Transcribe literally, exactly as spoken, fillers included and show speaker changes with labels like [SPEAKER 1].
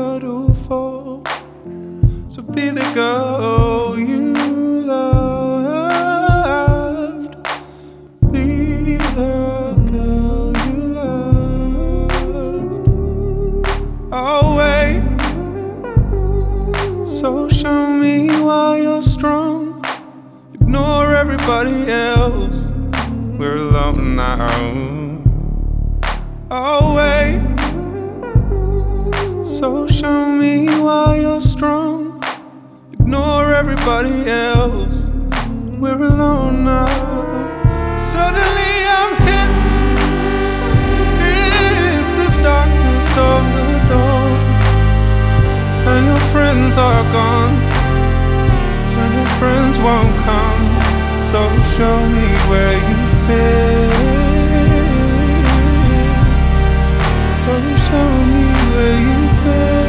[SPEAKER 1] nowhere to fall. So be the girl you loved. Be the girl you loved. I'll wait. So show me why you're strong. Ignore everybody else. We're alone now. I'll wait. So show me why you're strong. Ignore everybody else. We're alone now. Suddenly I'm hit. It's this darkness of the dawn, and your friends are gone, and your friends won't come. So show me where you fit. So show me where you fit.